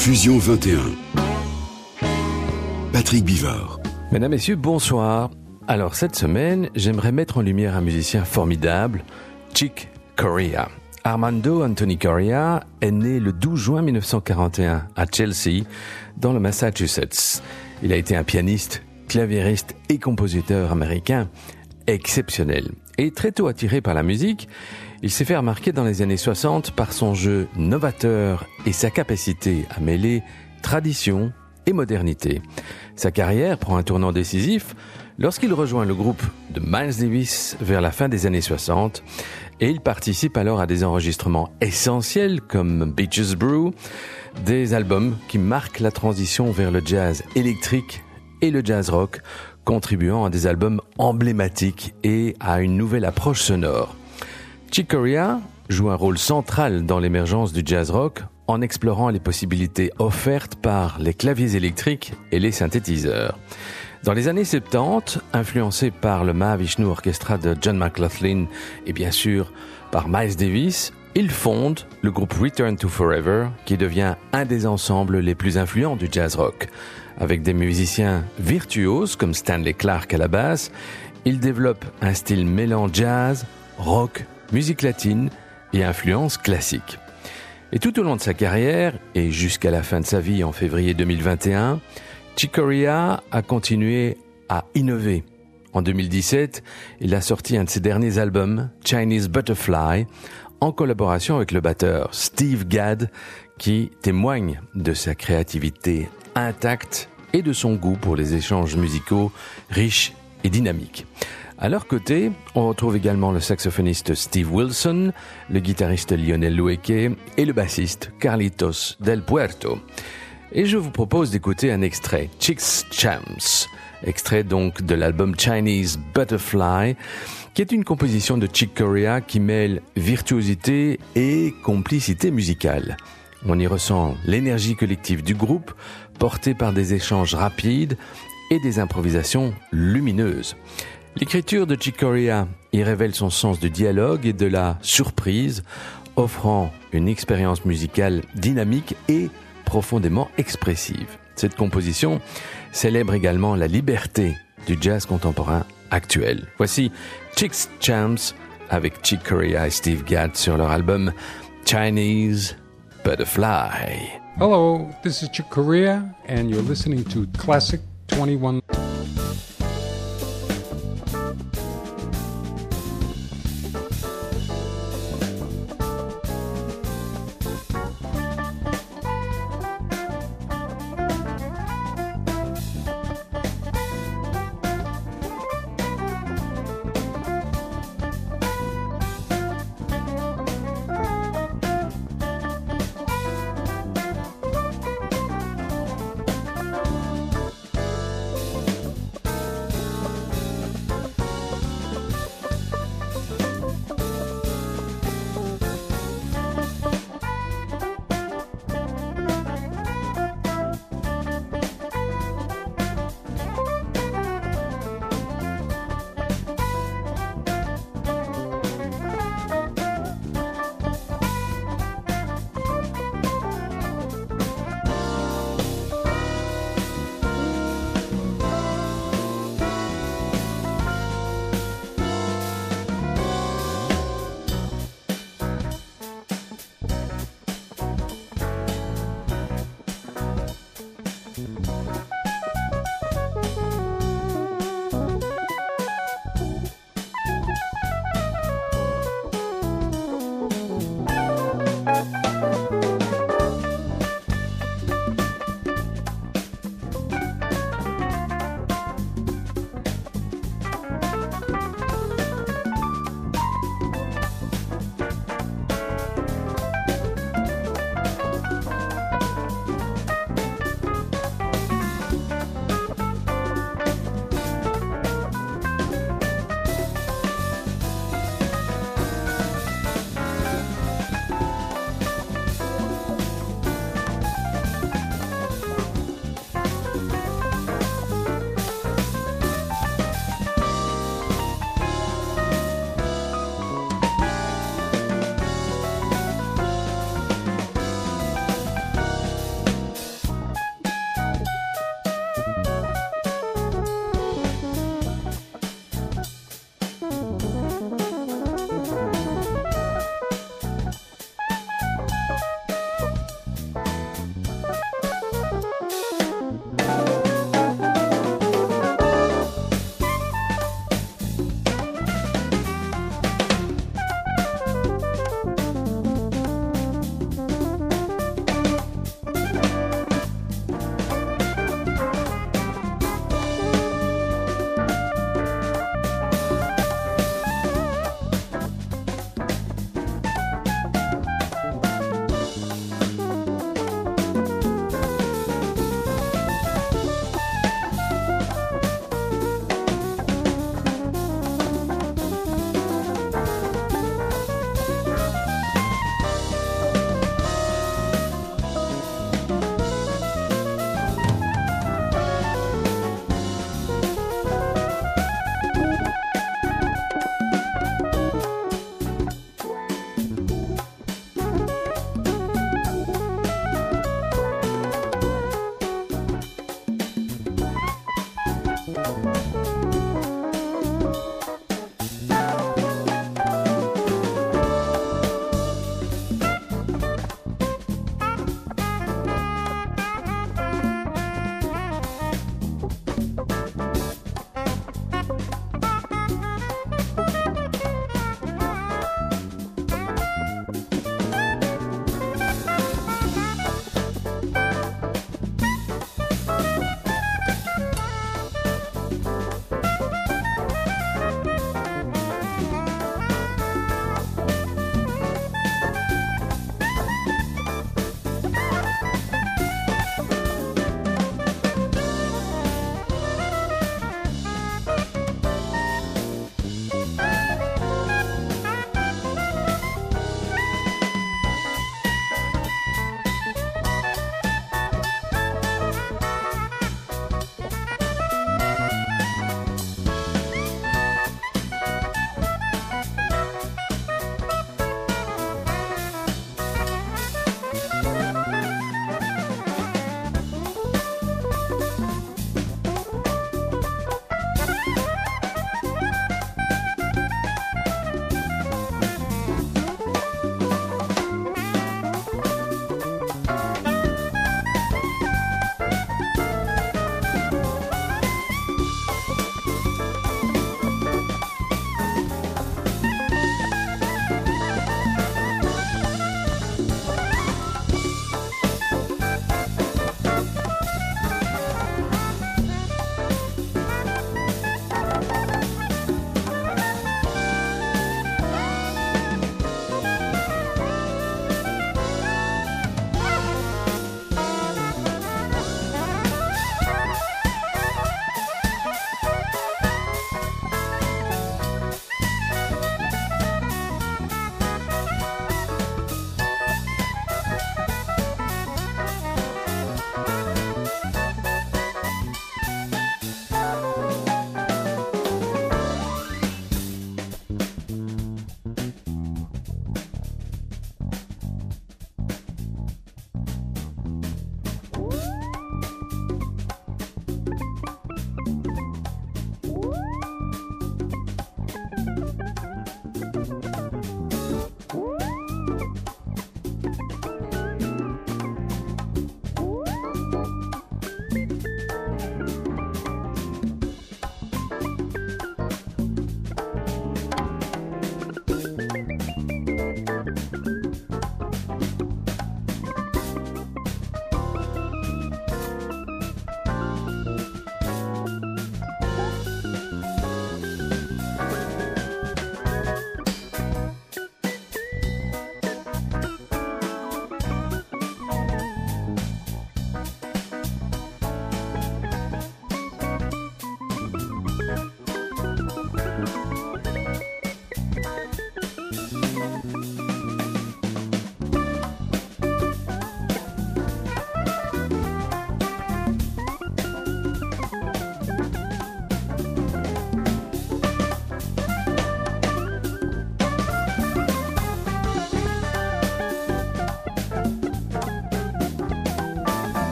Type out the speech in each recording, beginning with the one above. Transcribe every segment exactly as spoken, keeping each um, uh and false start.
Fusion vingt et un. Patrick Bivard. Mesdames, Messieurs, bonsoir. Alors, cette semaine, j'aimerais mettre en lumière un musicien formidable, Chick Corea. Armando Anthony Corea est né le douze juin mille neuf cent quarante et un à Chelsea, dans le Massachusetts. Il a été un pianiste, claviériste et compositeur américain exceptionnel. Et très tôt attiré par la musique, il s'est fait remarquer dans les années soixante par son jeu novateur et sa capacité à mêler tradition et modernité. Sa carrière prend un tournant décisif lorsqu'il rejoint le groupe de Miles Davis vers la fin des années soixante et il participe alors à des enregistrements essentiels comme Beaches Brew, des albums qui marquent la transition vers le jazz électrique et le jazz rock, contribuant à des albums emblématiques et à une nouvelle approche sonore. Chick Corea joue un rôle central dans l'émergence du jazz rock en explorant les possibilités offertes par les claviers électriques et les synthétiseurs. Dans les années soixante-dix, influencé par le Mahavishnu Orchestra de John McLaughlin et bien sûr par Miles Davis, il fonde le groupe Return to Forever qui devient un des ensembles les plus influents du jazz rock. Avec des musiciens virtuoses comme Stanley Clarke à la basse, il développe un style mêlant jazz, rock, musique latine et influence classique. Et tout au long de sa carrière, et jusqu'à la fin de sa vie en février deux mille vingt et un, Chick Corea a continué à innover. En deux mille dix-sept, il a sorti un de ses derniers albums, Chinese Butterfly, en collaboration avec le batteur Steve Gadd, qui témoigne de sa créativité intacte et de son goût pour les échanges musicaux riches et dynamiques. À leur côté, on retrouve également le saxophoniste Steve Wilson, le guitariste Lionel Loueke et le bassiste Carlitos Del Puerto. Et je vous propose d'écouter un extrait, Chick's Champs, extrait donc de l'album Chinese Butterfly, qui est une composition de Chick Corea qui mêle virtuosité et complicité musicale. On y ressent l'énergie collective du groupe, portée par des échanges rapides et des improvisations lumineuses. L'écriture de Chick Corea y révèle son sens du dialogue et de la surprise, offrant une expérience musicale dynamique et profondément expressive. Cette composition célèbre également la liberté du jazz contemporain actuel. Voici Chick's Champs avec Chick Corea et Steve Gadd sur leur album Chinese Butterfly. Hello, this is Chick Corea and you're listening to Classic twenty-one.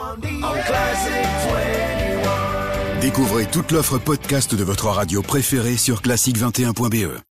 Découvrez toute l'offre podcast de votre radio préférée sur classique vingt et un point b e.